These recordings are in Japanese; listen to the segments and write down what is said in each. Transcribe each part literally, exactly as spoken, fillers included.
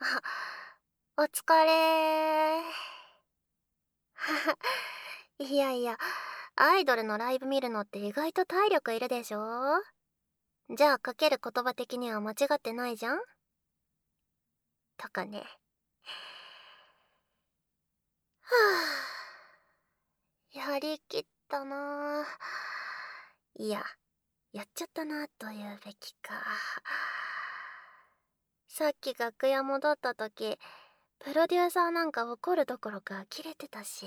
あ、お疲れー。いやいや、アイドルのライブ見るのって意外と体力いるでしょ。じゃあかける言葉的には間違ってないじゃんとかね。はぁ、やりきったなぁ。いや、やっちゃったなというべきか。さっき楽屋戻った時、プロデューサーなんか怒るどころか呆れてたし。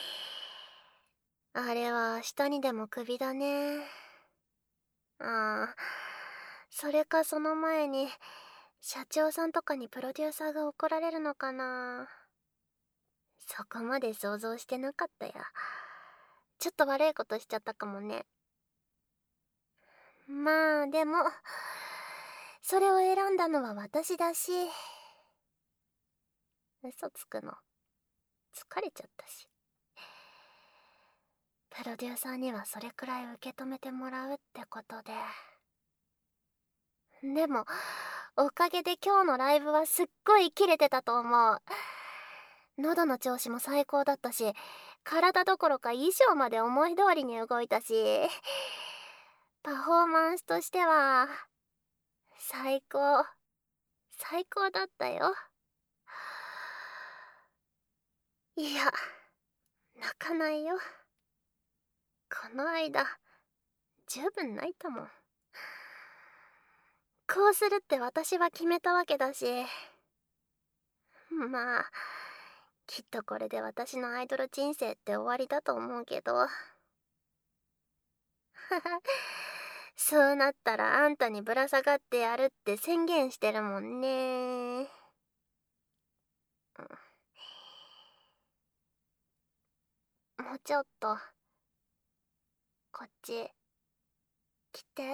あれは明日にでもクビだね。ああ、それかその前に社長さんとかにプロデューサーが怒られるのかな。そこまで想像してなかったや。ちょっと悪いことしちゃったかもね。まあでもそれを選んだのは私だし。嘘つくの疲れちゃったし。プロデューサーにはそれくらい受け止めてもらうってことで。でもおかげで今日のライブはすっごいキレてたと思う。喉の調子も最高だったし、体どころか衣装まで思い通りに動いたし、パフォーマンスとしては最高最高だったよ。いや、泣かないよ。この間十分泣いたもん。こうするって私は決めたわけだし。まあきっとこれで私のアイドル人生って終わりだと思うけど。そうなったらあんたにぶら下がってやるって宣言してるもんね。もうちょっとこっち来て。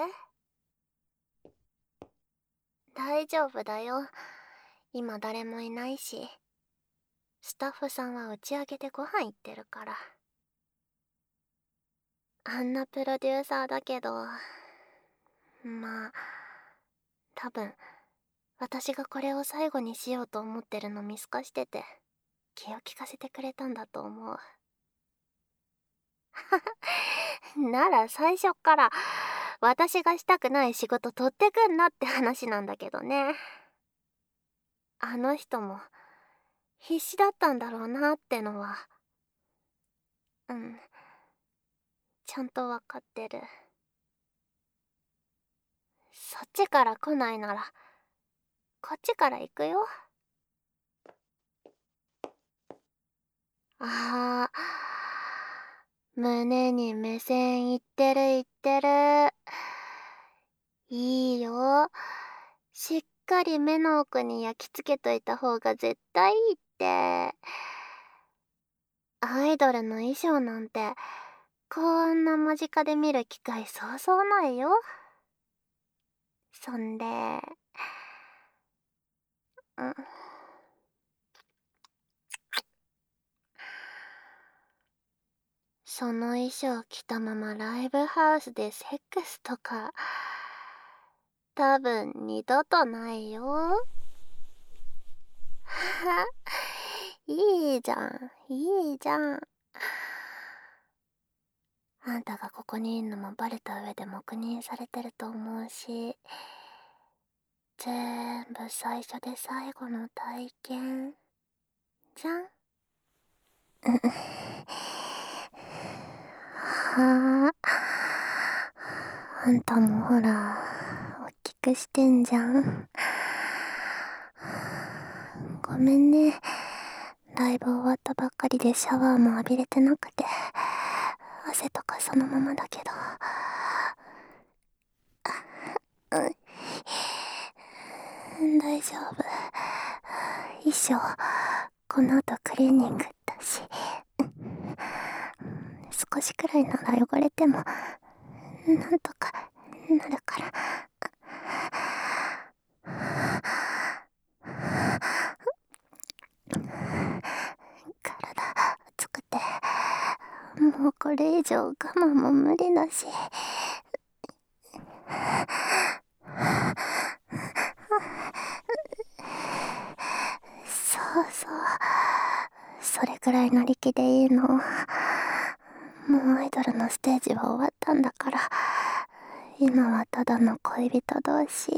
大丈夫だよ、今誰もいないし。スタッフさんは打ち上げでご飯行ってるから。あんなプロデューサーだけど、まあ多分私がこれを最後にしようと思ってるの見透かしてて気を利かせてくれたんだと思う。なら最初っから私がしたくない仕事取ってくんなって話なんだけどね。あの人も必死だったんだろうなってのは、うん、ちゃんとわかってる。そっちから来ないならこっちから行くよ。あー、胸に目線いってるいってる。いいよ、しっかり目の奥に焼き付けといた方が絶対いいって。アイドルの衣装なんてこんな間近で見る機会そうそうないよ。そんで、うん、その衣装着たままライブハウスでセックスとか多分二度とないよ。いいじゃんいいじゃん。あんたがここにいんのもバレた上で黙認されてると思うし、全部最初で最後の体験じゃん。はあ、あんたもほら大きくしてんじゃん。ごめんね、ライブ終わったばっかりでシャワーも浴びれてなくて汗とかそのままだけど。うん、大丈夫。衣装この後クリーニングだし、少しくらいなら汚れてもなんとかなるから。体熱くてもうこれ以上我慢も無理だし。 それくらい乗り気でいいの。もうアイドルのステージは終わったんだから、今はただの恋人同士。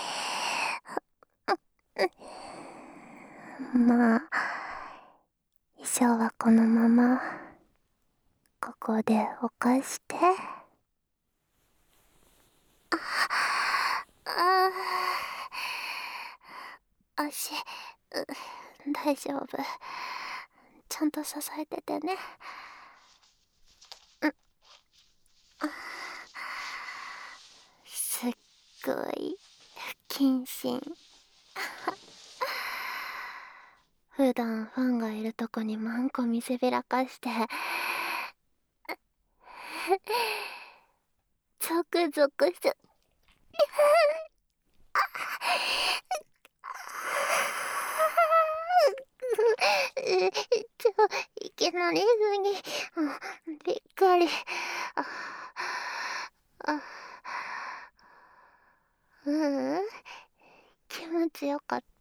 まあ、衣装はこのままここでおかして。ああ、足、大丈夫。ちゃんと支えててね。すっごい不謹慎。普段ファンがいるとこにマンコ見せびらかしてゾクゾクしちゃえちょいきなりすぎびっくり。ああううん気持ちよかった。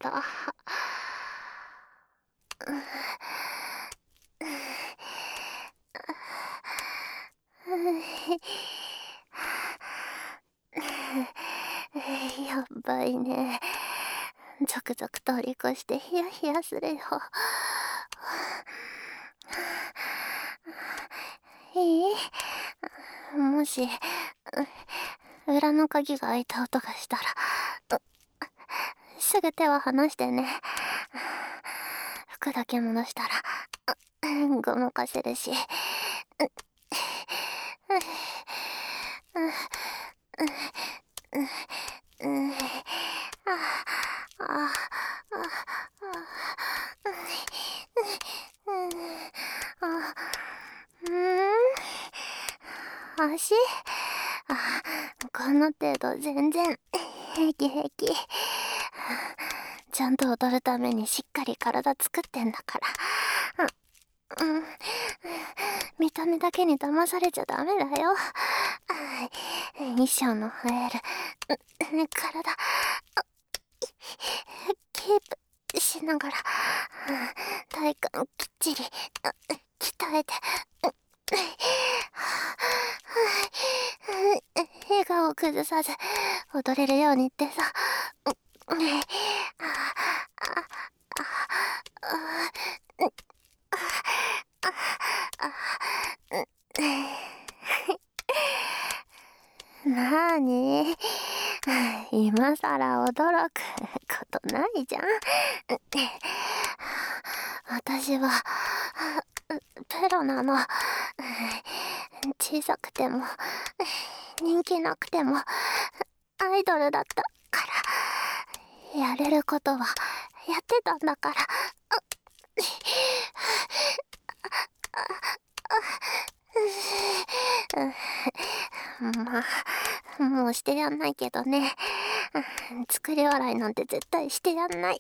やばいね。ゾクゾク通り越してヒヤヒヤするよ。いい？もし裏の鍵が開いた音がしたらすぐ手は離してね。服だけ戻したらごまかせるし。足あこの程度全然平気平気。ちゃんと踊るためにしっかり体作ってんだから。うん、うん、見た目だけに騙されちゃダメだよ。衣装の映える体キープしながら体幹きっちり鍛えて笑顔を崩さず踊れるようにってさ。なーに今さら驚くことないじゃん。私はプロなの。小さくても人気なくてもアイドルだったからやれることはやってたんだから。まあもうしてやんないけどね。作り笑いなんて絶対してやんない。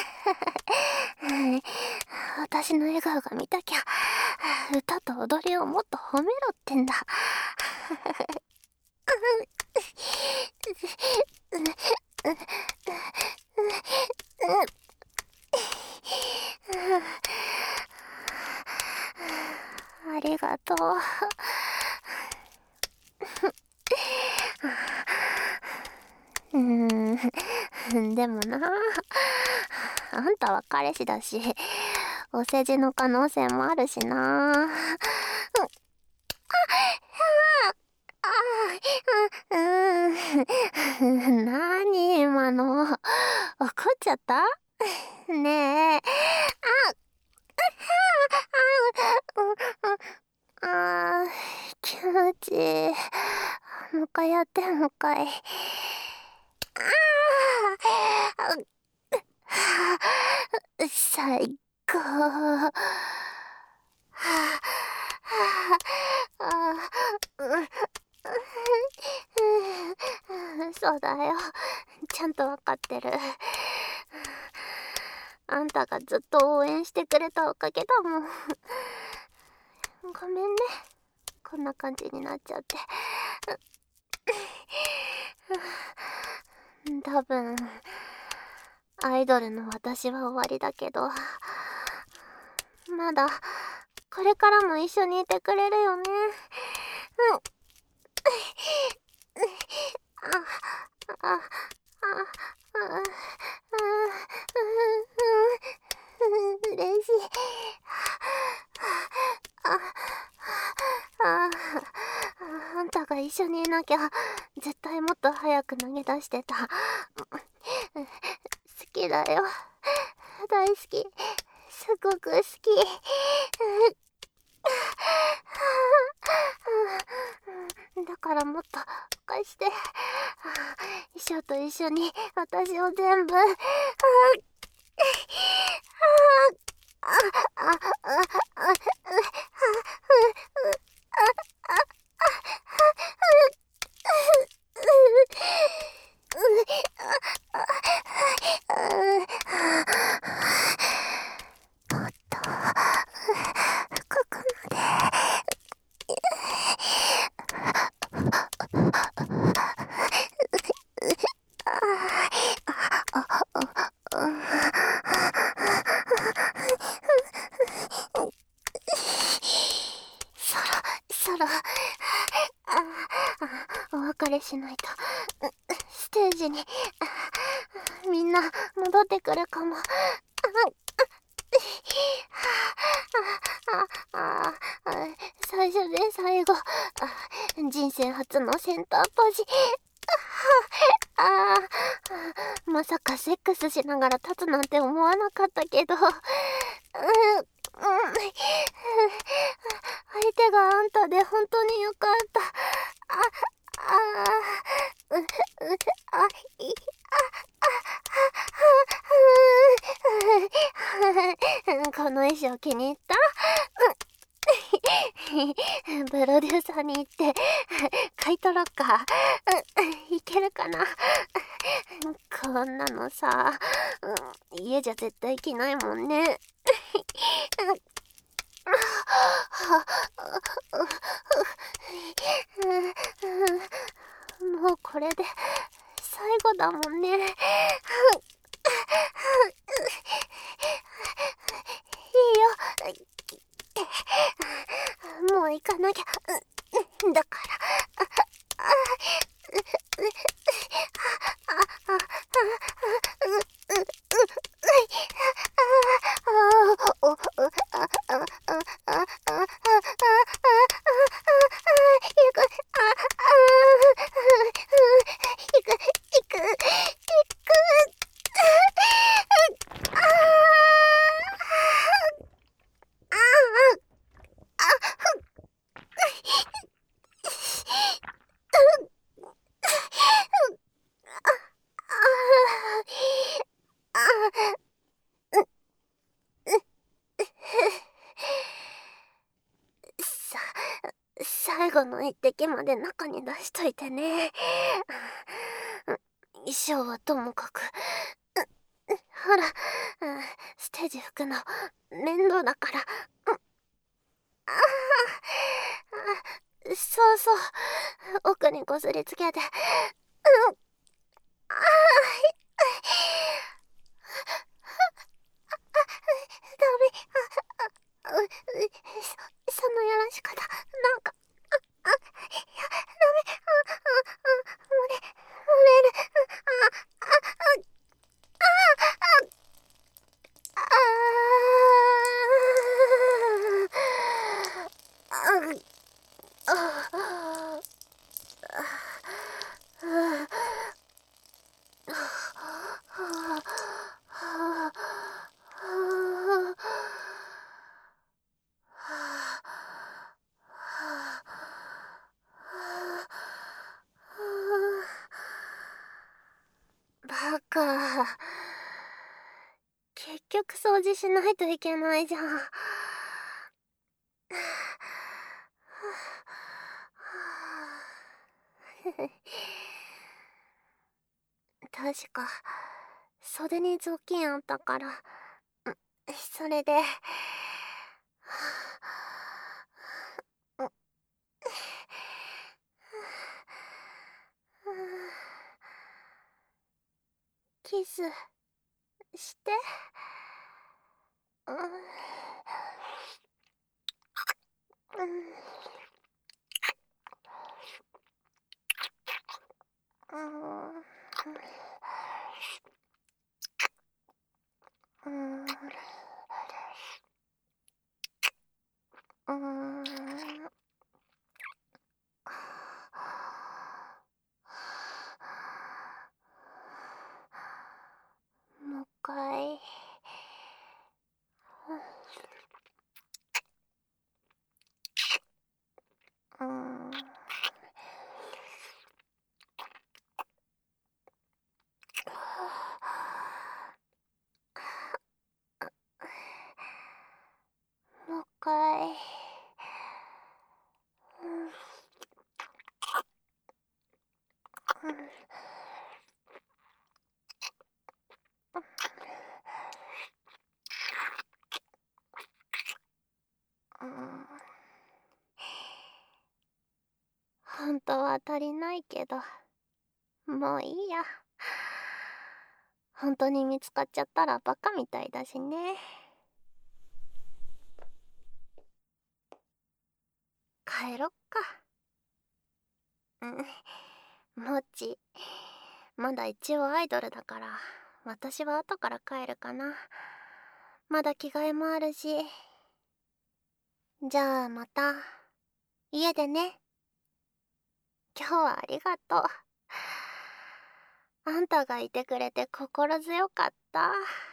私の笑顔が見たきゃ歌と踊りをもっと褒めろってんだ。ありがとう。うーんでもなあんたは彼氏だしお世辞の可能性もあるしな。うん、なに今の怒っちゃったねえ。ああ気持ちいい。もう一回やってもう一回。最高。はあそうだよ。ちゃんとわかってる。あんたがずっと応援してくれたおかげだもん。ごめんね。こんな感じになっちゃって。多分アイドルの私は終わりだけど、ままだこれからも一緒にいてくれるよね。うん。あ、あ、あ、あ、う嬉しい。あ、あ、あんたが一緒にいなきゃ絶対もっと早く投げ出してた。好きだよ。大好き。すごく好き。だからもっと貸して。衣装と一緒に私を全部。そろそろお別れしないとステージにみんな戻ってくるかも。最初で最後、人生初のセンターポジ。ああ、まさかセックスしながら立つなんて思わなかったけど、うん、うん、相手があんたで本当によかった。あ、あ、う、う、あ、い、あ、この衣装気に入った？プロデューサーに行って買い取ろっか。いけるかな。こんなのさ、家じゃ絶対着ないもんね。もうこれで最後だもんね。いいよ、もう行かなきゃ。だから最後の一滴まで中に出しといてね。衣装はともかく、ほら、ステージ拭くの面倒だから。ああ、そうそう、奥にこすりつけて。うん、ああ、ダメ。う、う、そ、そのやらし方、なんか、あ、あ、いや、ダメ。あ、あ、あ、漏れ、漏れる。あ、あ、あ、あ、あ、あ、あ、あ、バカ。結局掃除しないといけないじゃん。確か袖に雑巾あったから、それで。キスして。 うん、うん、うん、うん。もう一回。うん。もう一回。うん。うん。本当は足りないけど、もういいや。本当に見つかっちゃったらバカみたいだしね。帰ろっか。うん。もっち、まだ一応アイドルだから、私は後から帰るかな。まだ着替えもあるし。じゃあまた、家でね。今日はありがとう。あんたがいてくれて心強かった。